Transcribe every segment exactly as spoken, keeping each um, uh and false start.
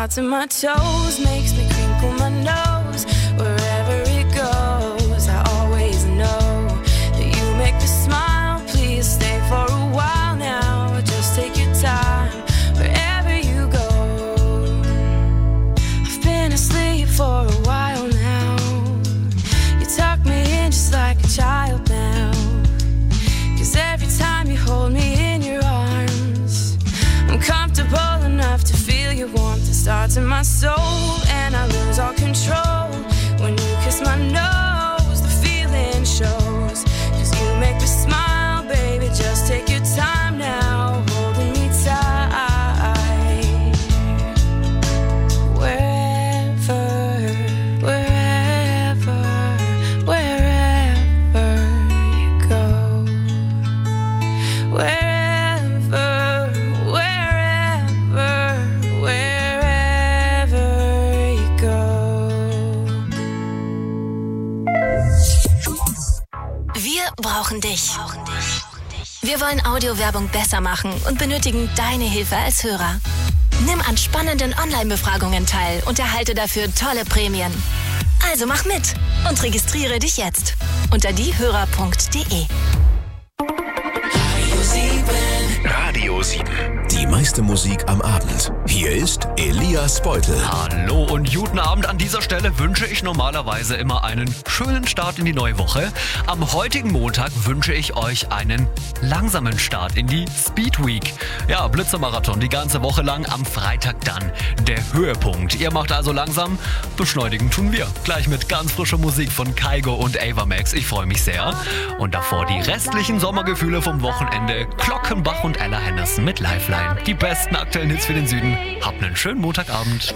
starts in my toes, makes me crinkle my nose. Wherever it goes, I always know that you make me smile. Please stay for a while now, just take your time wherever you go. I've been asleep for a while now. You tuck me in just like a child now. 'Cause every time you hold me in your arms, I'm comfortable enough to feel your warmth. It starts in my soul and I lose all control. When you kiss my nose, the feeling shows. 'Cause you make me smile, baby, just take your time now, holding me tight. Wherever, wherever, wherever you go. Wherever, wherever, wherever you go. Wir brauchen dich. Wir wollen Audiowerbung besser machen und benötigen deine Hilfe als Hörer. Nimm an spannenden Online-Befragungen teil und erhalte dafür tolle Prämien. Also mach mit und registriere dich jetzt unter diehörer punkt de. Radio sieben. Die meiste Musik am Abend. Hier ist Elias Beutel. Hallo und guten Abend. An dieser Stelle wünsche ich normalerweise immer einen schönen Start in die neue Woche. Am heutigen Montag wünsche ich euch einen langsamen Start in die Speed Week. Ja, Blitzermarathon die ganze Woche lang, am Freitag dann der Höhepunkt. Ihr macht also langsam, beschleunigen tun wir. Gleich mit ganz frischer Musik von Kygo und Ava Max. Ich freue mich sehr. Und davor die restlichen Sommergefühle vom Wochenende. Glockenbach und Ella Henderson mit Lifeline. Die besten aktuellen Hits für den Süden. Habt einen schönen Montagabend.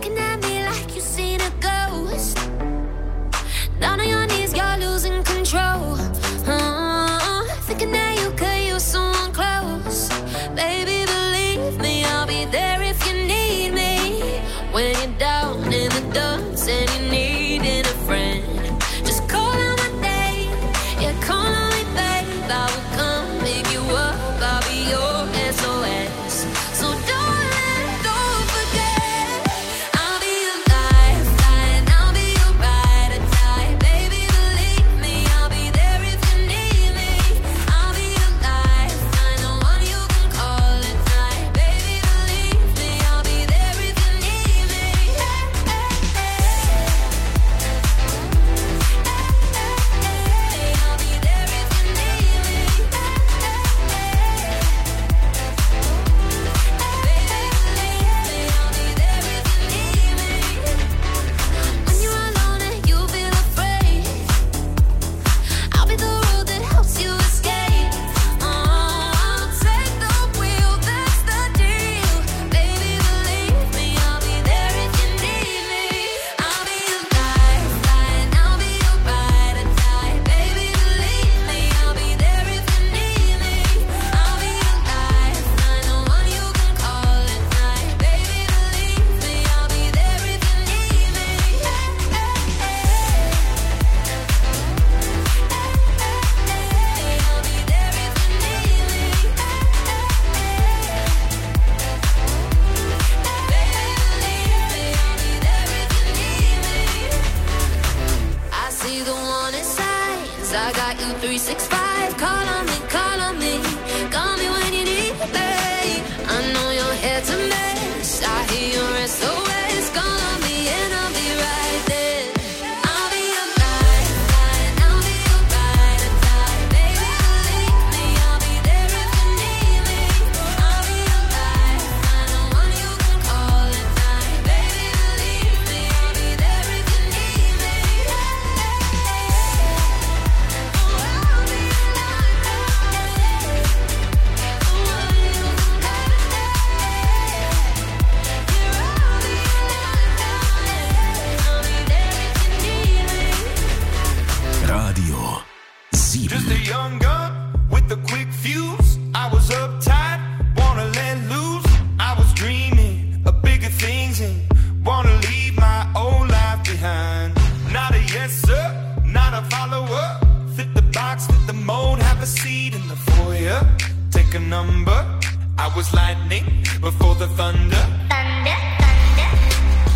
I was lightning before the thunder. Thunder, thunder.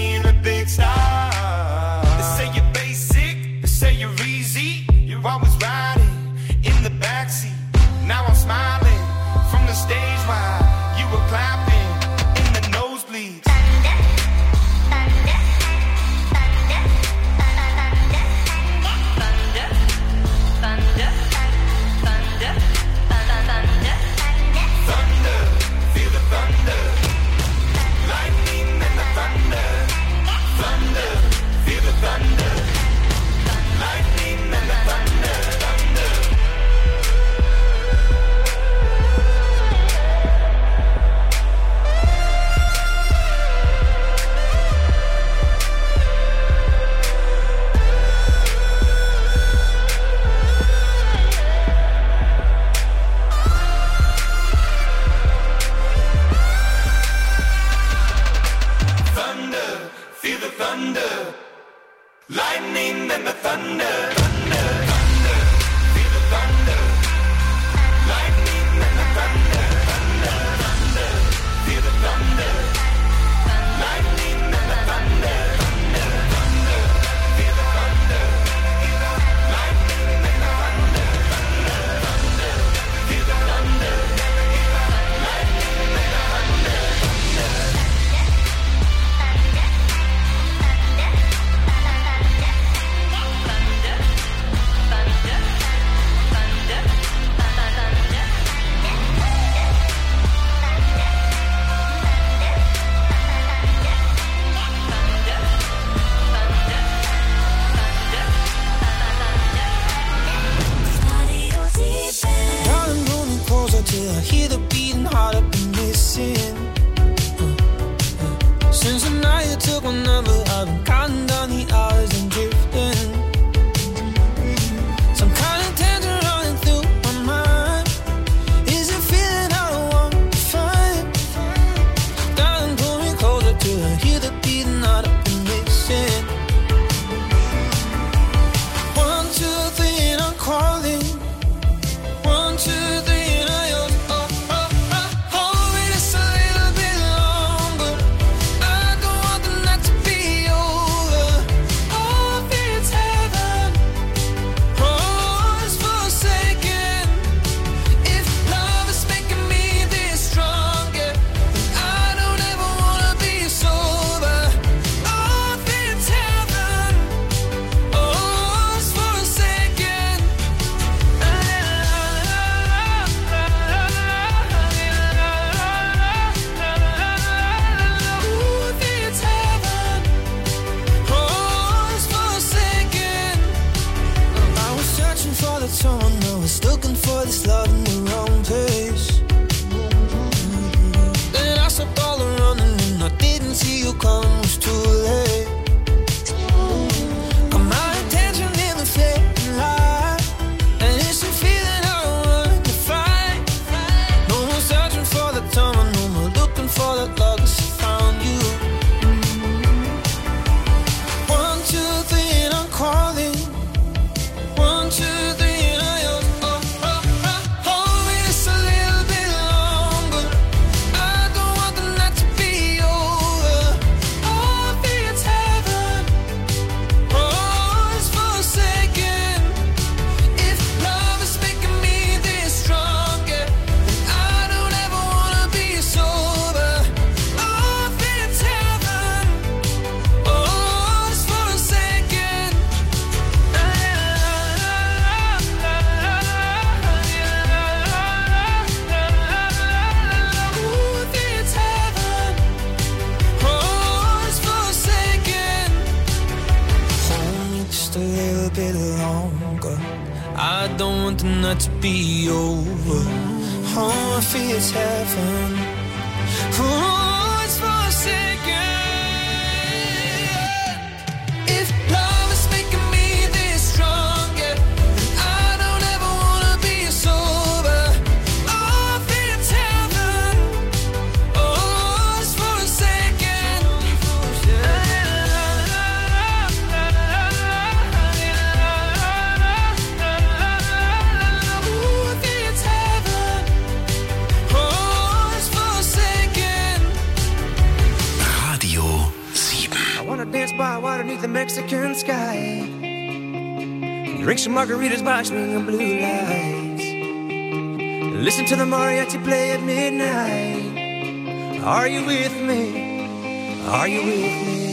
being a big star. They say you're basic, they say you're easy. You're always riding in the backseat. Now I'm smiling from the stage while you were clapping in the nosebleeds. Lightning and the thunder, thunder, thunder, feel the thunder. Lightning and the thunder, thunder, thunder, feel the thunder. Lightning and the thunder, thunder, thunder, feel the thunder. Lightning and the thunder, thunder, thunder, feel the thunder. Lightning and the thunder, thunder. Till I hear the beating heart I've been missing. uh, uh. Since the night you took my number, I've been counting down the hours and drifting. Some kind of tension running through my mind. Is it feeling I don't want to find? Darling, pull me closer till I hear the beating heart I've been missing. One, two, three, and I'm calling. One, two, three. Not to be over. Oh, I feel it's heaven. Oh, it's for a second. If love is making me this strong, yeah, then I don't ever wanna be sober. Oh, I feel it's heaven. Oh, it's for a second. Ooh, I feel it's heaven. Oh, it's for a second. wanna dance by water beneath the Mexican sky. Drink some margaritas by swinging blue lights. Listen to the mariachi play at midnight. Are you with me? Are you with me?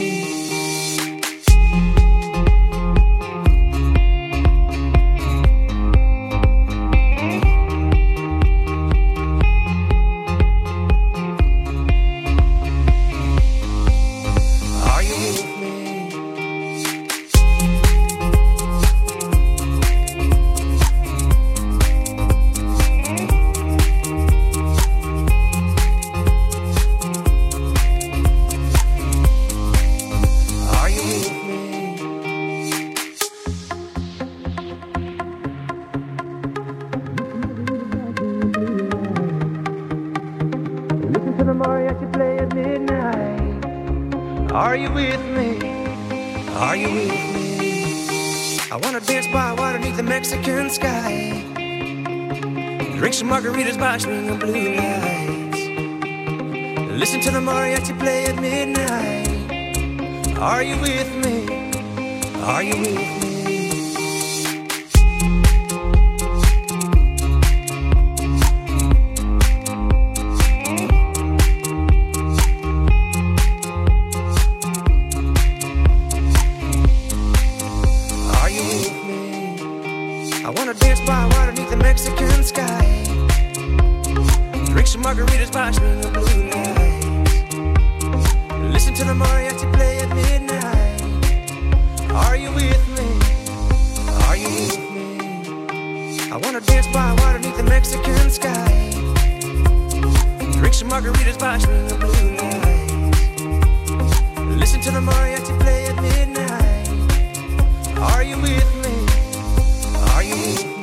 Are you with me? Are you with me? I wanna dance by water beneath the Mexican sky. Drink some margaritas by swinging blue lights. Listen to the mariachi play at midnight. Are you with me? Are you with me? I wanna dance by water beneath the Mexican sky. Drink some margaritas by swinging blue lights. Listen to the mariachi play at midnight. Are you with me? Are you with me? I wanna dance by water beneath the Mexican sky. Drink some margaritas by swinging blue lights. Listen to the mariachi play at midnight. Are you with me? Are you with me?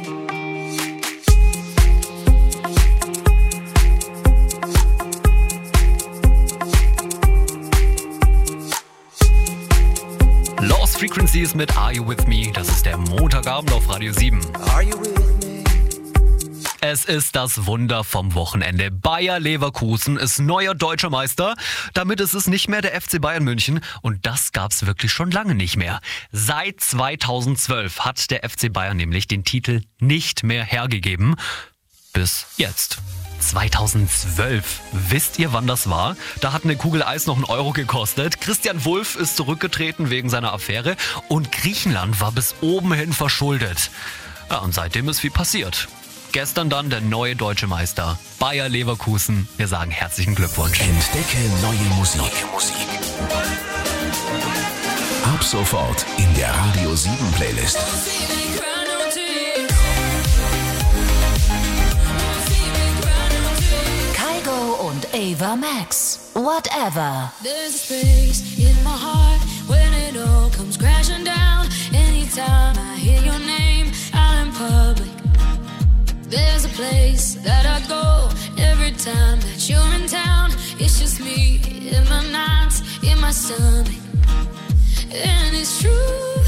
Lost Frequencies mit Are You With Me? Das ist der Montagabend auf Radio sieben. Are you with me? Es ist das Wunder vom Wochenende. Bayer Leverkusen ist neuer deutscher Meister. Damit ist es nicht mehr der F C Bayern München. Und das gab's wirklich schon lange nicht mehr. Seit zweitausendzwölf hat der F C Bayern nämlich den Titel nicht mehr hergegeben. Bis jetzt. zweitausendzwölf. Wisst ihr, wann das war? Da hat eine Kugel Eis noch einen Euro gekostet. Christian Wulff ist zurückgetreten wegen seiner Affäre. Und Griechenland war bis oben hin verschuldet. Ja, und seitdem ist viel passiert. Gestern dann der neue deutsche Meister, Bayer Leverkusen. Wir sagen herzlichen Glückwunsch. Entdecke neue Musik. Ab sofort in der Radio sieben Playlist. Kygo und Ava Max. Whatever. There's a space in my heart when it all comes crashing down. Anytime I hear your name out in public. There's a place that I go every time that you're in town. It's just me in my nights, in my stomach. And it's true.